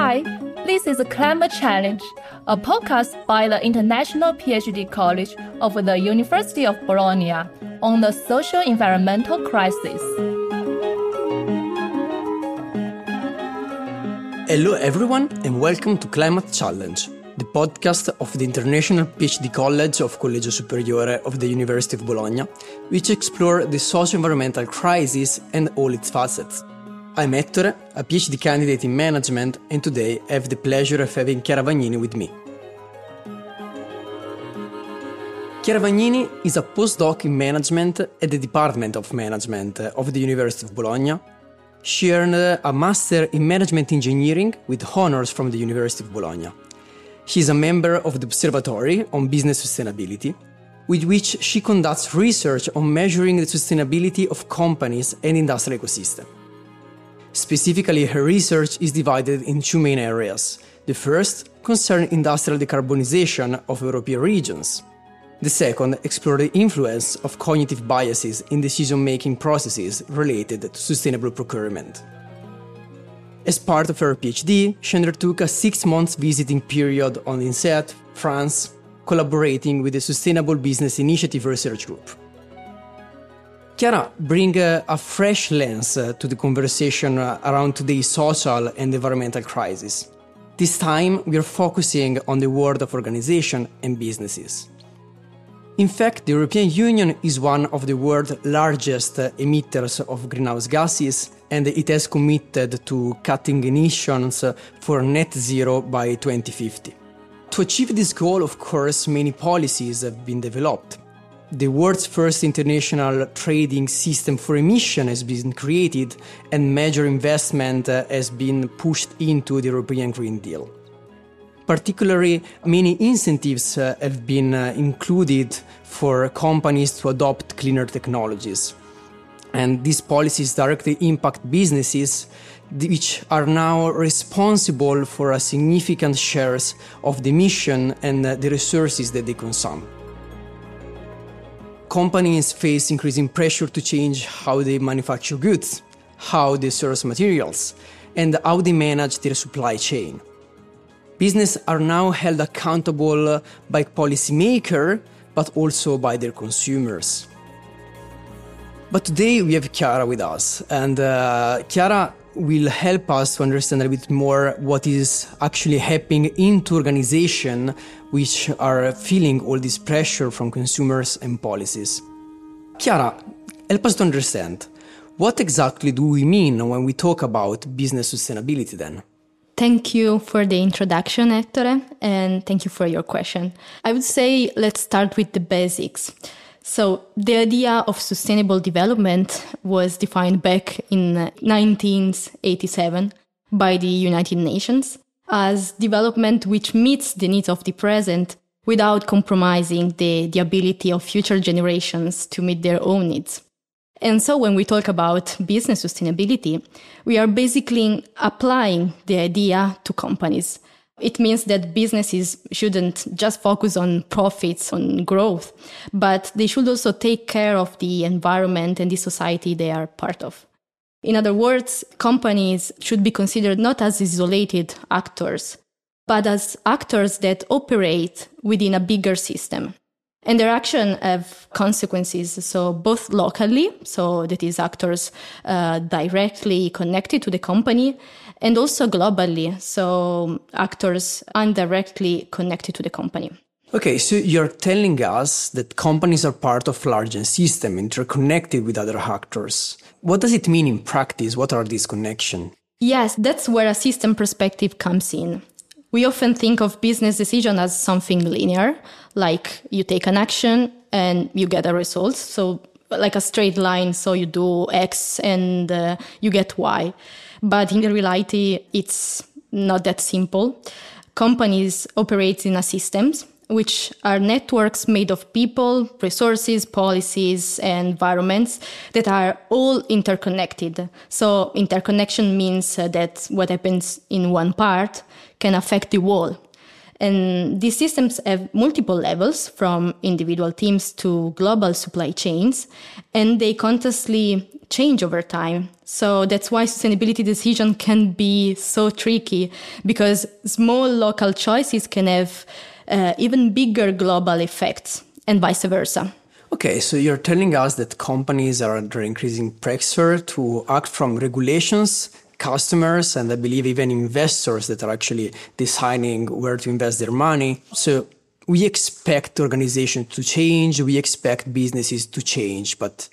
Hi, this is Climate Challenge, a podcast by the International PhD College of the University of Bologna on the social environmental crisis. Hello everyone and welcome to Climate Challenge, the podcast of the International PhD College of Collegio Superiore of the University of Bologna, which explore the socio-environmental crisis and all its facets. I'm Ettore, a PhD candidate in management, and today I have the pleasure of having Chiara Vagnini with me. Chiara Vagnini is a postdoc in management at the Department of Management of the University of Bologna. She earned a Master in Management Engineering with honors from the University of Bologna. She is a member of the Observatory on Business Sustainability, with which she conducts research on measuring the sustainability of companies and industrial ecosystem. Specifically, her research is divided in two main areas. The first concerns industrial decarbonization of European regions. The second explores the influence of cognitive biases in decision-making processes related to sustainable procurement. As part of her PhD, she undertook a 6-month visiting period on INSEAD, France, collaborating with the Sustainable Business Initiative Research Group. Chiara brings a fresh lens to the conversation around today's social and environmental crisis. This time, we are focusing on the world of organization and businesses. In fact, the European Union is one of the world's largest emitters of greenhouse gases, and it has committed to cutting emissions for net zero by 2050. To achieve this goal, of course, many policies have been developed. The world's first international trading system for emission has been created, and major investment has been pushed into the European Green Deal. Particularly, many incentives have been included for companies to adopt cleaner technologies. And these policies directly impact businesses which are now responsible for a significant shares of the emission and the resources that they consume. Companies face increasing pressure to change how they manufacture goods, how they source materials, and how they manage their supply chain. Businesses are now held accountable by policymakers, but also by their consumers. But today we have Chiara with us, and Chiara will help us to understand a bit more what is actually happening into organizations which are feeling all this pressure from consumers and policies. Chiara, help us to understand, what exactly do we mean when we talk about business sustainability then? Thank you for the introduction, Ettore, and thank you for your question. I would say let's start with the basics. So the idea of sustainable development was defined back in 1987 by the United Nations as development which meets the needs of the present without compromising the ability of future generations to meet their own needs. And so when we talk about business sustainability, we are basically applying the idea to companies. It means that businesses shouldn't just focus on profits, on growth, but they should also take care of the environment and the society they are part of. In other words, companies should be considered not as isolated actors, but as actors that operate within a bigger system. And their action have consequences, so both locally, so that is actors directly connected to the company, and also globally, so actors indirectly connected to the company. Okay, so you're telling us that companies are part of larger system, interconnected with other actors. What does it mean in practice? What are these connections? Yes, that's where a system perspective comes in. We often think of business decision as something linear, like you take an action and you get a result. So like a straight line, so you do X and you get Y. But in reality, it's not that simple. Companies operate in a systems, which are networks made of people, resources, policies, and environments that are all interconnected. So interconnection means that what happens in one part can affect the whole. And these systems have multiple levels, from individual teams to global supply chains, and they constantly change over time. So that's why sustainability decision can be so tricky, because small local choices can have even bigger global effects, and vice versa. Okay, so you're telling us that companies are under increasing pressure to act from regulations, customers, and I believe even investors that are actually deciding where to invest their money. So we expect organizations to change, we expect businesses to change, but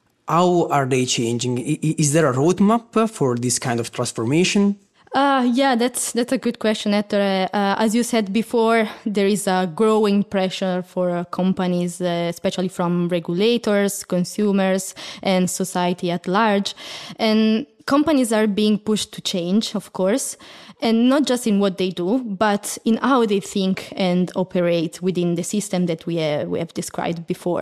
how are they changing? Is there a roadmap for this kind of transformation? Yeah, that's a good question, Ettore. As you said before, there is a growing pressure for companies, especially from regulators, consumers, and society at large. And companies are being pushed to change, of course, and not just in what they do, but in how they think and operate within the system that we have described before.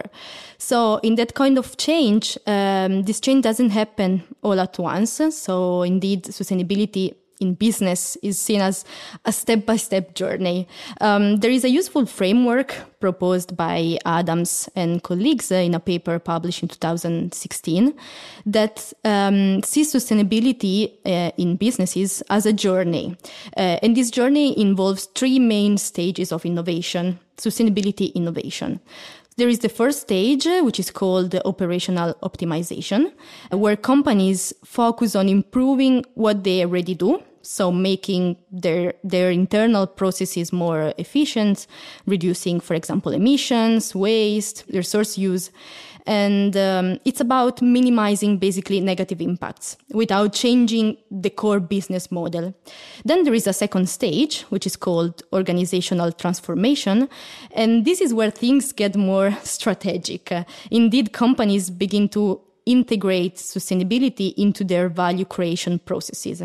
So in that kind of change, this change doesn't happen all at once. So indeed, sustainability in business is seen as a step-by-step journey. There is a useful framework proposed by Adams and colleagues in a paper published in 2016 that sees sustainability in businesses as a journey. And this journey involves three main stages of innovation, sustainability innovation. There is the first stage, which is called operational optimization, where companies focus on improving what they already do, so making their internal processes more efficient, reducing, for example, emissions, waste, resource use. And it's about minimizing basically negative impacts without changing the core business model. Then there is a second stage, which is called organizational transformation. And this is where things get more strategic. Indeed, companies begin to integrate sustainability into their value creation processes.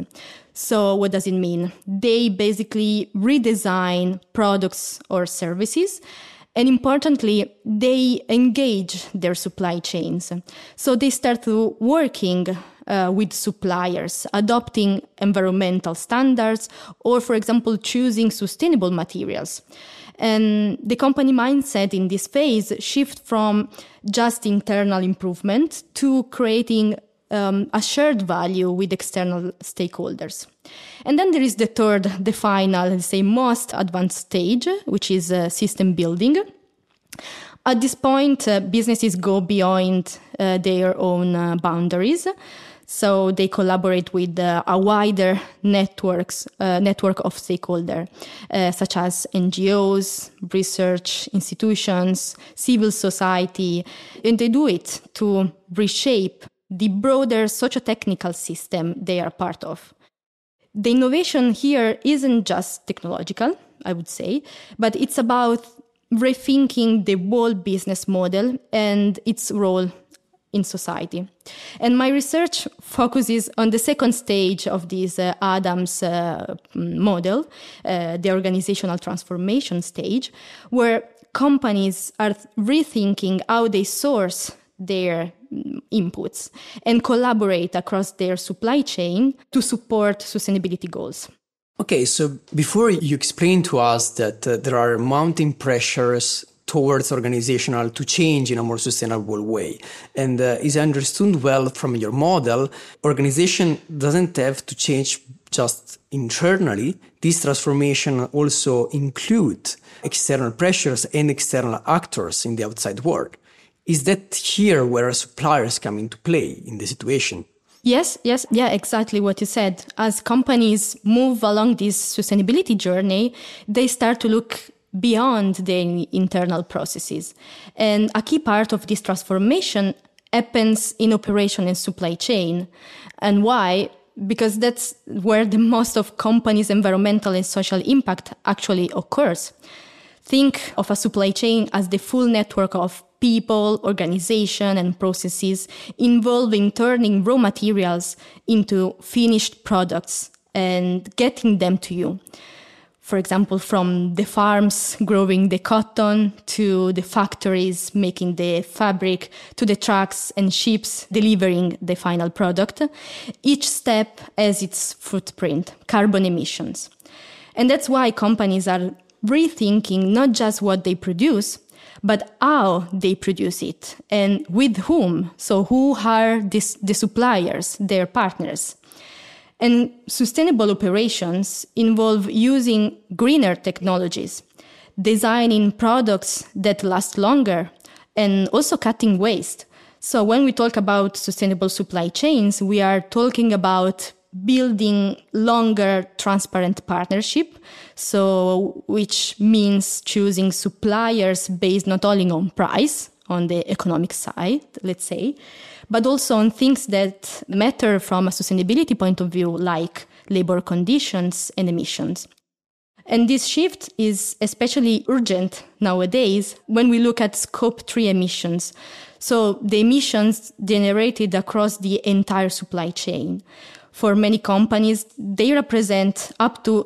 So what does it mean? They basically redesign products or services, and importantly, they engage their supply chains. So they start to working with suppliers, adopting environmental standards, or, for example, choosing sustainable materials. And the company mindset in this phase shift from just internal improvement to creating a shared value with external stakeholders. And then there is the third, the final, let's say, most advanced stage, which is system building. At this point, businesses go beyond their own boundaries. So they collaborate with a wider network of stakeholders, such as NGOs, research institutions, civil society, and they do it to reshape the broader socio-technical system they are part of. The innovation here isn't just technological, I would say, but it's about rethinking the whole business model and its role in society. And my research focuses on the second stage of this Adams model, the organizational transformation stage, where companies are rethinking how they source their inputs and collaborate across their supply chain to support sustainability goals. Okay, so before you explain to us that there are mounting pressures towards organizational to change in a more sustainable way. And as I understood well from your model, organization doesn't have to change just internally. This transformation also includes external pressures and external actors in the outside world. Is that here where suppliers come into play in the situation? Yes, yeah, exactly what you said. As companies move along this sustainability journey, they start to look beyond their internal processes. And a key part of this transformation happens in operation and supply chain. And why? Because that's where the most of companies' environmental and social impact actually occurs. Think of a supply chain as the full network of people, organization, and processes involving turning raw materials into finished products and getting them to you. For example, from the farms growing the cotton to the factories making the fabric to the trucks and ships delivering the final product, each step has its footprint, carbon emissions. And that's why companies are rethinking not just what they produce, but how they produce it and with whom. So who are the suppliers, their partners? And sustainable operations involve using greener technologies, designing products that last longer, and also cutting waste. So when we talk about sustainable supply chains, we are talking about building longer transparent partnership, so which means choosing suppliers based not only on price, on the economic side, let's say, but also on things that matter from a sustainability point of view, like labor conditions and emissions. And this shift is especially urgent nowadays when we look at Scope 3 emissions, so the emissions generated across the entire supply chain. For many companies, they represent up to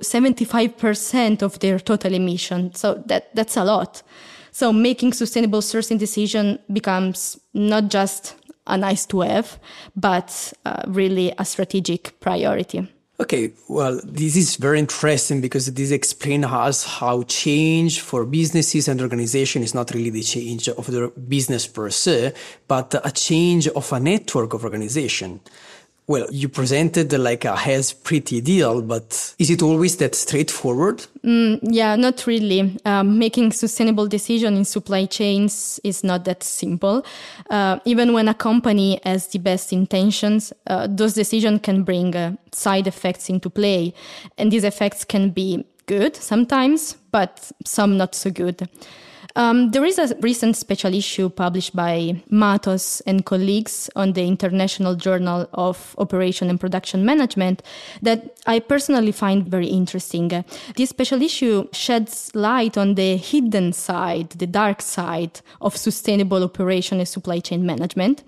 75% of their total emissions. So that's a lot. So making sustainable sourcing decision becomes not just a nice to have, but really a strategic priority. Okay, well, this is very interesting because this explains us how change for businesses and organizations is not really the change of the business per se, but a change of a network of organization. Well, you presented like a as pretty ideal, but is it always that straightforward? Yeah, not really. Making sustainable decisions in supply chains is not that simple. Even when a company has the best intentions, those decisions can bring side effects into play. And these effects can be good sometimes, but some not so good. There is a recent special issue published by Matos and colleagues on the International Journal of Operation and Production Management that I personally find very interesting. This special issue sheds light on the hidden side, the dark side of sustainable operation and supply chain management,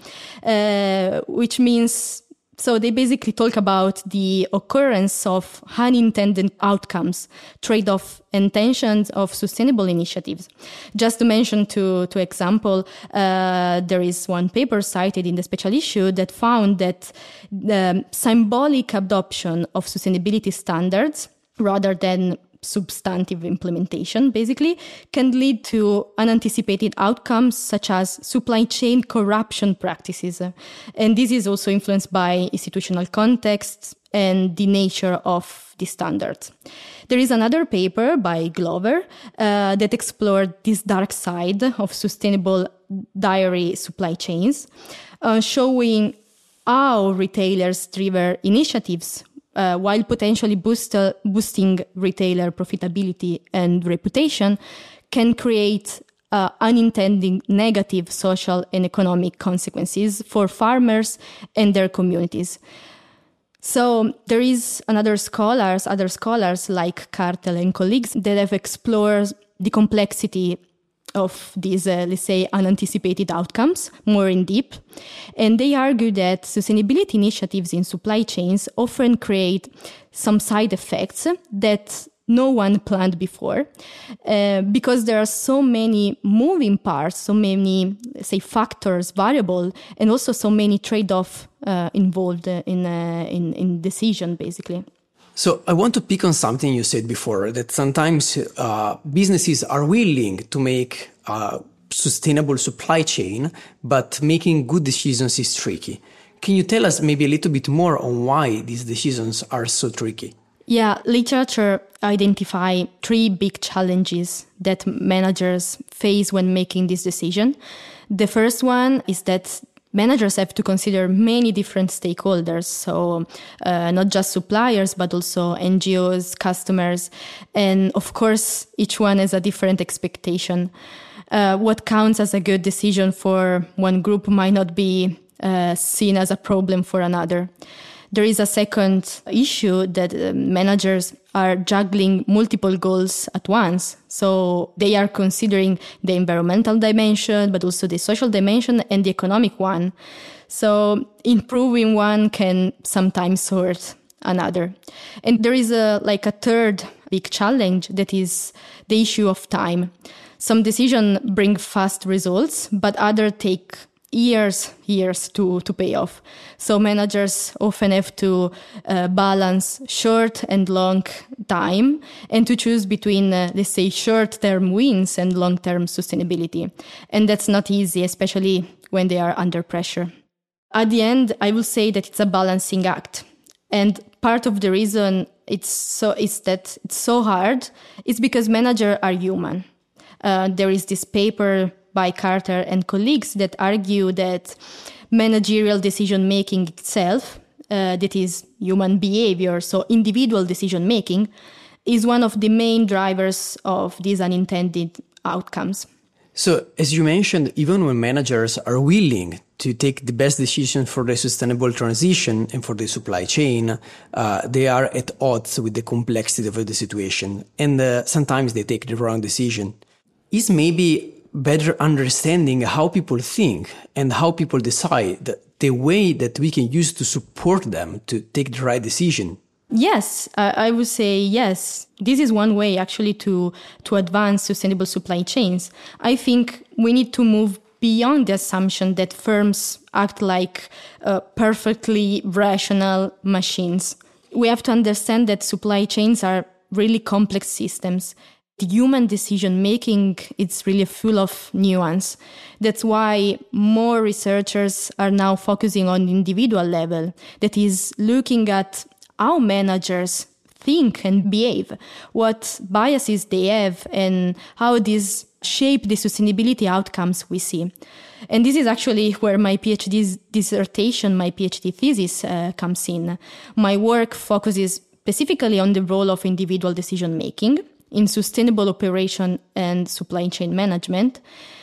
which means... So they basically talk about the occurrence of unintended outcomes, trade-off and tensions of sustainable initiatives. Just to mention two example, there is one paper cited in the special issue that found that the symbolic adoption of sustainability standards rather than substantive implementation, basically, can lead to unanticipated outcomes such as supply chain corruption practices. And this is also influenced by institutional contexts and the nature of the standards. There is another paper by Glover that explored this dark side of sustainable dairy supply chains, showing how retailers-driven initiatives while potentially boosting retailer profitability and reputation, can create unintended negative social and economic consequences for farmers and their communities. So there is other scholars like Cartel and colleagues that have explored the complexity of these, let's say, unanticipated outcomes more in depth. And they argue that sustainability initiatives in supply chains often create some side effects that no one planned before, because there are so many moving parts, so many, say, factors, variable, and also so many trade-off involved in decision, basically. So I want to pick on something you said before, that sometimes businesses are willing to make a sustainable supply chain, but making good decisions is tricky. Can you tell us maybe a little bit more on why these decisions are so tricky? Yeah, literature identify 3 big challenges that managers face when making this decision. The first one is that managers have to consider many different stakeholders, so not just suppliers, but also NGOs, customers, and of course, each one has a different expectation. What counts as a good decision for one group might not be seen as a problem for another. There is a second issue that managers are juggling multiple goals at once. So they are considering the environmental dimension, but also the social dimension and the economic one. So improving one can sometimes hurt another. And there is a third big challenge, that is the issue of time. Some decisions bring fast results, but others take years to pay off. So managers often have to balance short and long time and to choose between, let's say, short-term wins and long-term sustainability. And that's not easy, especially when they are under pressure. At the end, I will say that it's a balancing act. And part of the reason that it's so hard is because managers are human. There is this paper by Carter and colleagues that argue that managerial decision-making itself, that is human behavior, so individual decision-making, is one of the main drivers of these unintended outcomes. So, as you mentioned, even when managers are willing to take the best decision for the sustainable transition and for the supply chain, they are at odds with the complexity of the situation. And sometimes they take the wrong decision. Is maybe better understanding how people think and how people decide the way that we can use to support them to take the right decision? Yes, I would say yes. This is one way actually to advance sustainable supply chains. I think we need to move beyond the assumption that firms act like perfectly rational machines. We have to understand that supply chains are really complex systems. The human decision-making is really full of nuance. That's why more researchers are now focusing on the individual level, that is looking at how managers think and behave, what biases they have, and how these shape the sustainability outcomes we see. And this is actually where my PhD dissertation, my PhD thesis comes in. My work focuses specifically on the role of individual decision-making in sustainable operation and supply chain management.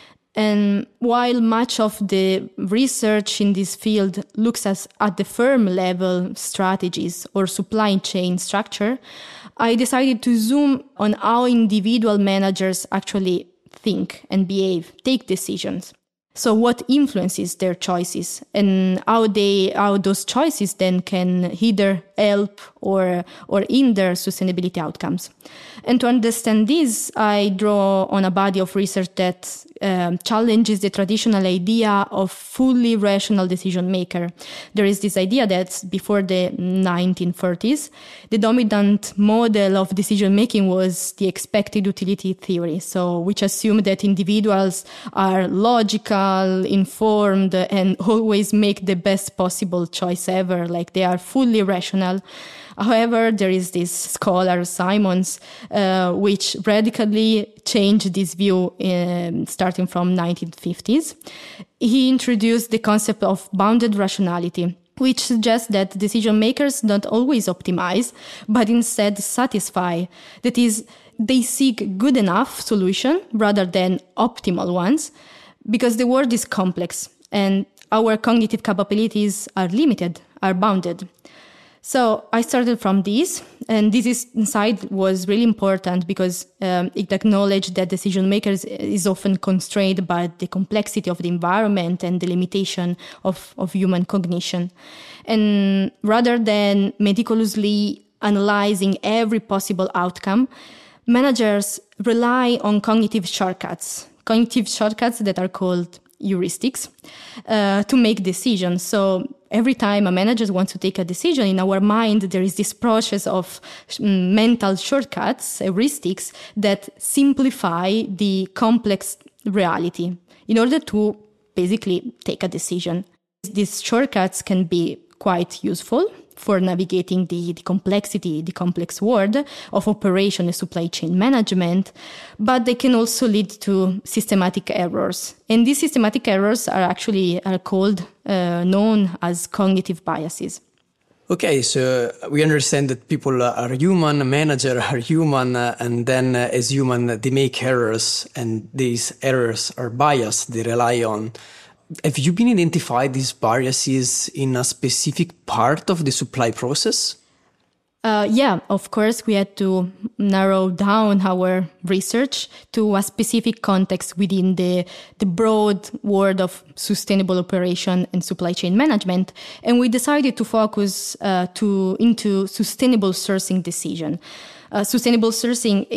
And while much of the research in this field looks at the firm level strategies or supply chain structure, I decided to zoom on how individual managers actually think and behave, take decisions. So what influences their choices and how those choices then can either help or hinder sustainability outcomes. And to understand this, I draw on a body of research that challenges the traditional idea of fully rational decision maker. There is this idea that before the 1930s, the dominant model of decision making was the expected utility theory, so which assumed that individuals are logical, informed, and always make the best possible choice ever, like they are fully rational. However, there is this scholar, Simons, which radically changed this view starting from 1950s. He introduced the concept of bounded rationality, which suggests that decision makers don't always optimize, but instead satisfy. That is, they seek good enough solution rather than optimal ones, because the world is complex and our cognitive capabilities are limited, are bounded. So I started from this, and this insight was really important because it acknowledged that decision makers is often constrained by the complexity of the environment and the limitation of human cognition. And rather than meticulously analyzing every possible outcome, managers rely on cognitive shortcuts that are called heuristics to make decisions. So every time a manager wants to take a decision, in our mind, there is this process of mental shortcuts, heuristics, that simplify the complex reality in order to basically take a decision. These shortcuts can be quite useful for navigating the complexity, the complex world of operation and supply chain management, but they can also lead to systematic errors. And these systematic errors are called, known as cognitive biases. Okay, so we understand that people are human, managers are human, and then as human, they make errors, and these errors are biased, they rely on. Have you been identified these biases in a specific part of the supply process? Yeah, of course, we had to narrow down our research to a specific context within the broad world of sustainable operation and supply chain management. And we decided to focus into sustainable sourcing decision. Sustainable sourcing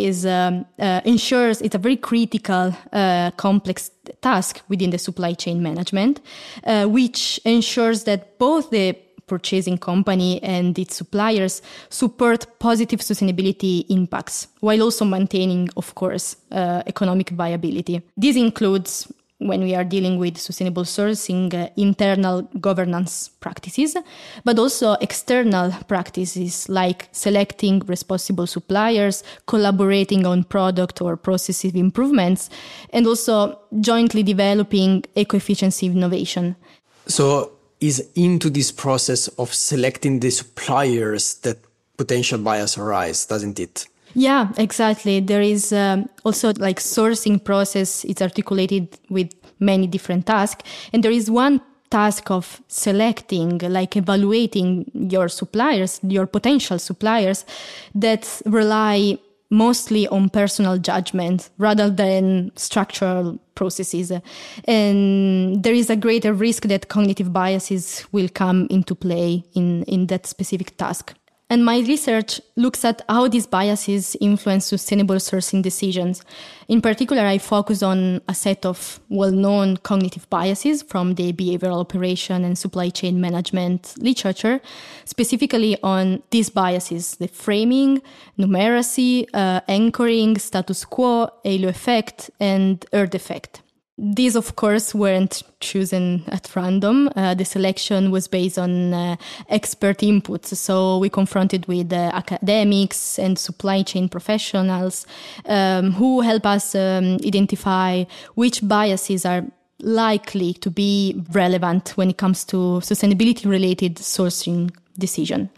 ensures it's a very critical, complex task within the supply chain management, which ensures that both the purchasing company and its suppliers support positive sustainability impacts while also maintaining, of course, economic viability. This includes, when we are dealing with sustainable sourcing, internal governance practices, but also external practices like selecting responsible suppliers, collaborating on product or process improvements, and also jointly developing eco-efficiency innovation. So is into this process of selecting the suppliers that potential bias arise, doesn't it? Yeah, exactly. There is also like sourcing process. It's articulated with many different tasks. And there is one task of selecting, like evaluating your suppliers, your potential suppliers that rely mostly on personal judgment rather than structural processes. And there is a greater risk that cognitive biases will come into play in that specific task. And my research looks at how these biases influence sustainable sourcing decisions. In particular, I focus on a set of well-known cognitive biases from the behavioral operation and supply chain management literature, specifically on these biases: the framing, numeracy, anchoring, status quo, halo effect, and herd effect. These, of course, weren't chosen at random. The selection was based on expert inputs. So we confronted with academics and supply chain professionals who help us identify which biases are likely to be relevant when it comes to sustainability-related sourcing decision.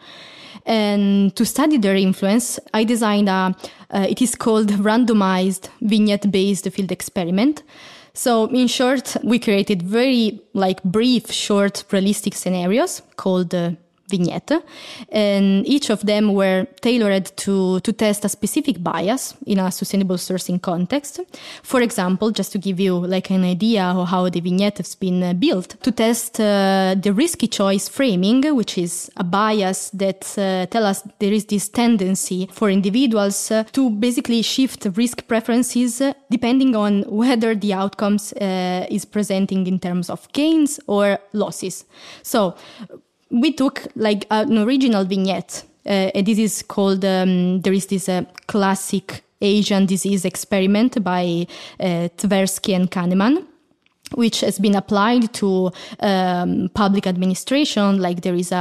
And to study their influence, I designed it is called randomized vignette-based field experiment. So in short, we created very brief, short, realistic scenarios called vignette, and each of them were tailored to test a specific bias in a sustainable sourcing context. For example, just to give you an idea of how the vignette has been built, to test the risky choice framing, which is a bias that tells us there is this tendency for individuals to basically shift risk preferences depending on whether the outcomes is presenting in terms of gains or losses. So we took an original vignette. This is called, there is this classic Asian disease experiment by Tversky and Kahneman, which has been applied to public administration. There is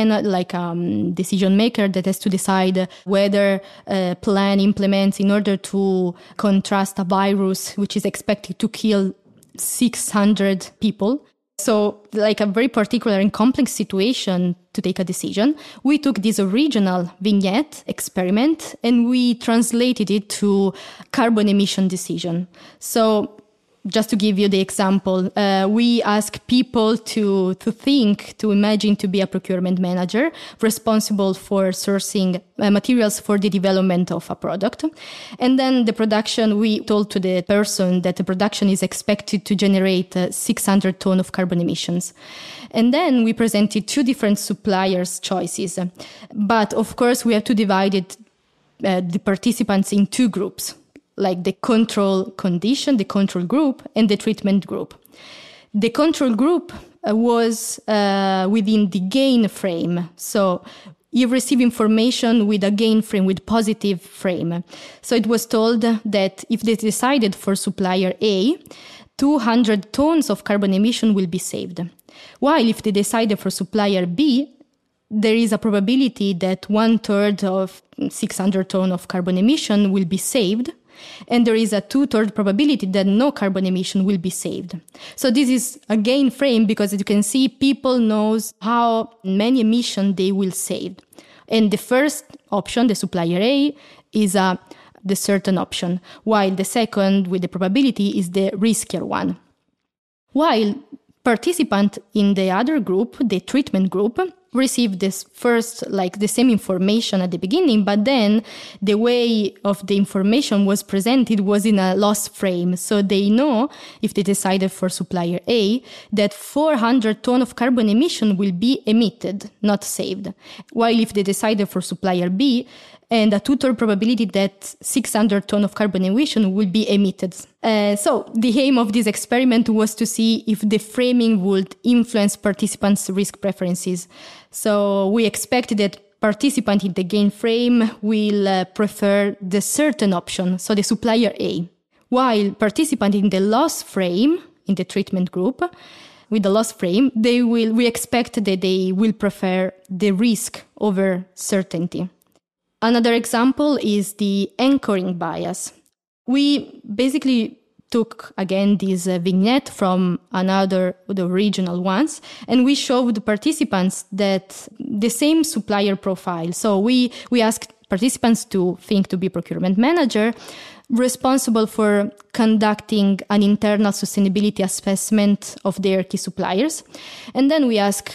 a decision maker that has to decide whether a plan implements in order to contrast a virus which is expected to kill 600 people. So a very particular and complex situation to take a decision. We took this original vignette experiment and we translated it to carbon emission decision. So just to give you the example, we ask people to think, to imagine to be a procurement manager responsible for sourcing materials for the development of a product. And then the production, we told to the person that the production is expected to generate 600 tons of carbon emissions. And then we presented two different suppliers' choices. But of course, we have to divide the participants in two groups, like the control condition, the control group, and the treatment group. The control group was within the gain frame. So you receive information with a gain frame, with positive frame. So it was told that if they decided for supplier A, 200 tons of carbon emission will be saved. While if they decided for supplier B, there is a probability that 1/3 of 600 tons of carbon emission will be saved. And there is a 2/3 probability that no carbon emission will be saved. So this is a gain frame because, as you can see, people knows how many emissions they will save. And the first option, the supplier A, is the certain option, while the second with the probability is the riskier one. While participant in the other group, the treatment group, received this first, like the same information at the beginning, but then the way of the information was presented was in a loss frame. So they know, if they decided for supplier A, that 400 tons of carbon emission will be emitted, not saved. While if they decided for supplier B, and a two-third probability that 600 tons of carbon emission will be emitted. So the aim of this experiment was to see if the framing would influence participants' risk preferences. So we expect that participants in the gain frame will prefer the certain option, so the supplier A, while participants in the loss frame, in the treatment group, with the loss frame, we expect that they will prefer the risk over certainty. Another example is the anchoring bias. We basically took, again, this vignette from the original ones, and we showed the participants that the same supplier profile. So we asked participants to think to be procurement manager, responsible for conducting an internal sustainability assessment of their key suppliers. And then we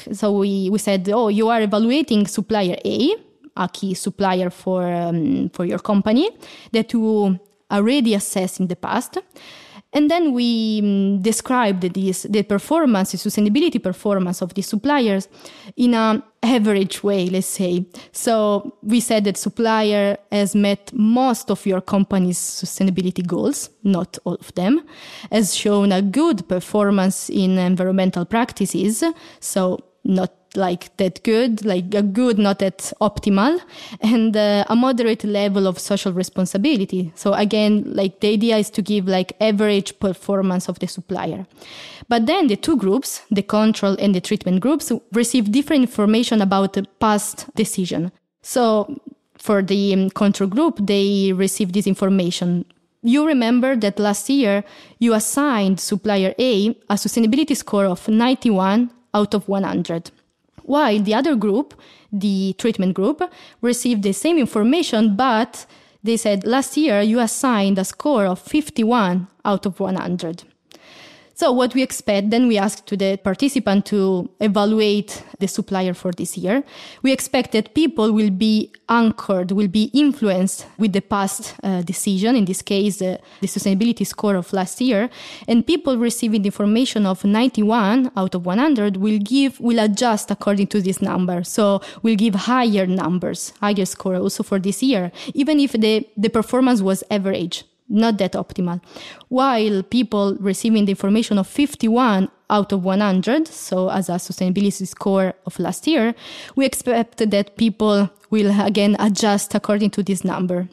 said, you are evaluating supplier A key supplier for your company that you already assessed in the past. And then we described the performance, the sustainability performance of the suppliers in an average way, let's say. So we said that supplier has met most of your company's sustainability goals, not all of them, has shown a good performance in environmental practices, so not like that good, like a good, not that optimal, and a moderate level of social responsibility. So again, like the idea is to give like average performance of the supplier. But then the two groups, the control and the treatment groups, receive different information about the past decision. So for the control group, they receive this information. You remember that last year you assigned supplier A a sustainability score of 91 out of 100. While the other group, the treatment group, received the same information, but they said last year you assigned a score of 51 out of 100. So what we expect, then we asked to the participant to evaluate the supplier for this year. We expect that people will be anchored, will be influenced with the past decision, in this case, the sustainability score of last year. And people receiving the information of 91 out of 100 will adjust according to this number. So we'll give higher numbers, higher score also for this year, even if the performance was average, not that optimal. While people receiving the information of 51 out of 100, so as a sustainability score of last year, we expect that people will again adjust according to this number.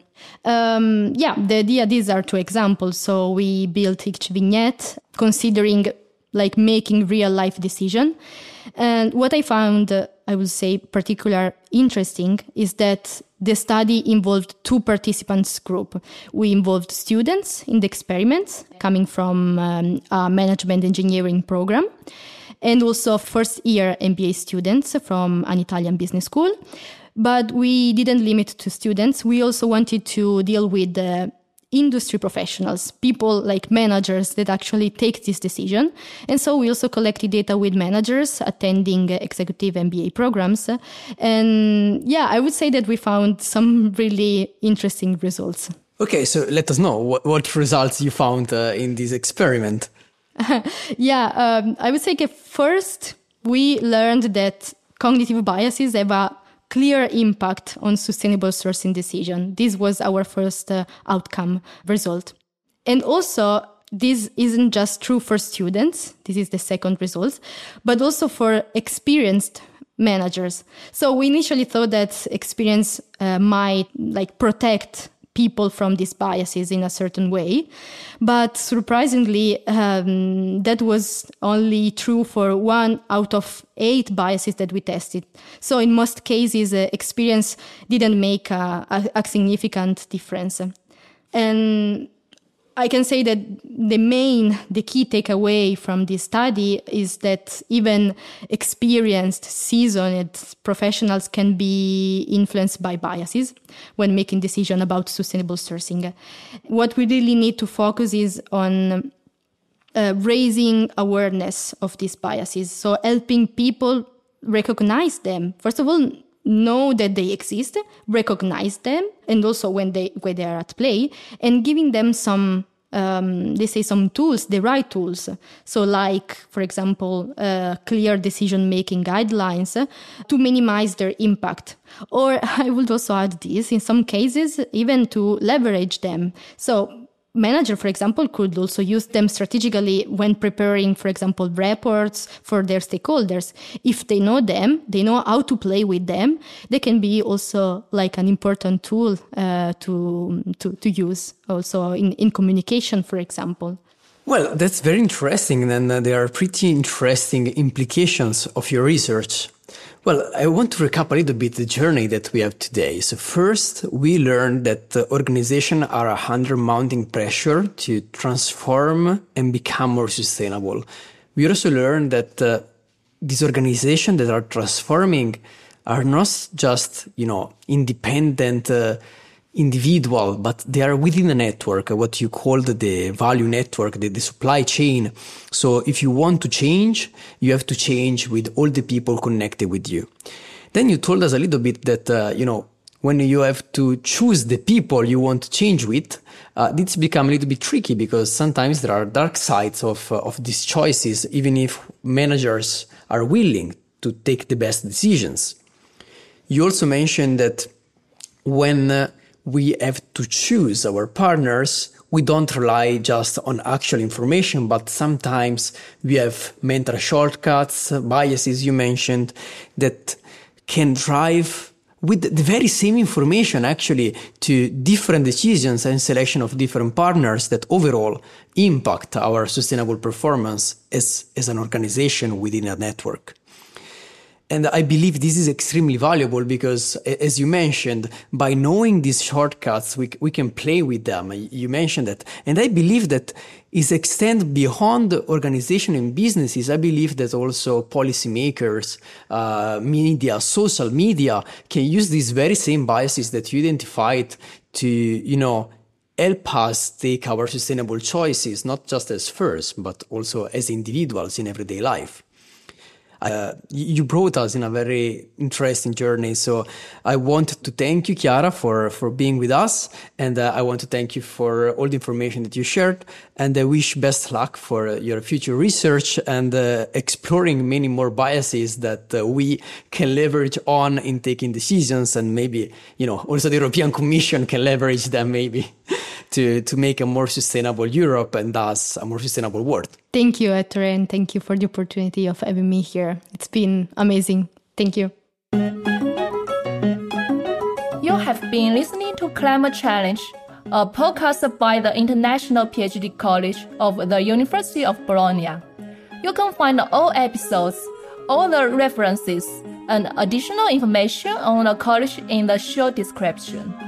The idea, these are two examples. So we built each vignette considering like making real life decision. And what I found, I would say, particularly interesting is that the study involved two participants group. We involved students in the experiments coming from a management engineering program, and also first year MBA students from an Italian business school. But we didn't limit to students. We also wanted to deal with industry professionals, people like managers that actually take this decision. And so we also collected data with managers attending executive MBA programs. And I would say that we found some really interesting results. Okay, so let us know what results you found in this experiment. I would say first we learned that cognitive biases have a clear impact on sustainable sourcing decision. This was our first outcome result. And also, this isn't just true for students. This is the second result, but also for experienced managers. So we initially thought that experience might protect people from these biases in a certain way. But surprisingly, that was only true for 1 out of 8 biases that we tested. So in most cases, experience didn't make a significant difference. And I can say that the key takeaway from this study is that even experienced, seasoned professionals can be influenced by biases when making decisions about sustainable sourcing. What we really need to focus is on raising awareness of these biases. So helping people recognize them. First of all, know that they exist, recognize them, and also when they are at play, and giving them some some tools, the right tools. So like, for example, clear decision-making guidelines to minimize their impact. Or I would also add this, in some cases, even to leverage them. So manager, for example, could also use them strategically when preparing, for example, reports for their stakeholders. If they know them, they know how to play with them, they can be also like an important tool to use also in communication, for example. Well, that's very interesting, and there are pretty interesting implications of your research. Well, I want to recap a little bit the journey that we have today. So first, we learned that organizations are under mounting pressure to transform and become more sustainable. We also learned that these organizations that are transforming are not just, independent individual, but they are within a network, what you call the value network, the supply chain. So if you want to change, you have to change with all the people connected with you. Then you told us a little bit that, when you have to choose the people you want to change with, it's become a little bit tricky because sometimes there are dark sides of these choices, even if managers are willing to take the best decisions. You also mentioned that when we have to choose our partners, we don't rely just on actual information, but sometimes we have mental shortcuts, biases you mentioned, that can drive with the very same information actually to different decisions and selection of different partners that overall impact our sustainable performance as an organization within a network. And I believe this is extremely valuable because, as you mentioned, by knowing these shortcuts, we can play with them. You mentioned that. And I believe that is extend beyond organization and businesses. I believe that also policymakers, media, social media can use these very same biases that you identified to, help us take our sustainable choices, not just as first, but also as individuals in everyday life. You brought us in a very interesting journey. So I want to thank you, Chiara, for being with us. And I want to thank you for all the information that you shared. And I wish best luck for your future research and exploring many more biases that we can leverage on in taking decisions. And maybe, also the European Commission can leverage them maybe to make a more sustainable Europe and thus a more sustainable world. Thank you, Ettore, and thank you for the opportunity of having me here. It's been amazing. Thank you. You have been listening to Climate Challenge, a podcast by the International PhD College of the University of Bologna. You can find all episodes, all the references, and additional information on the college in the show description.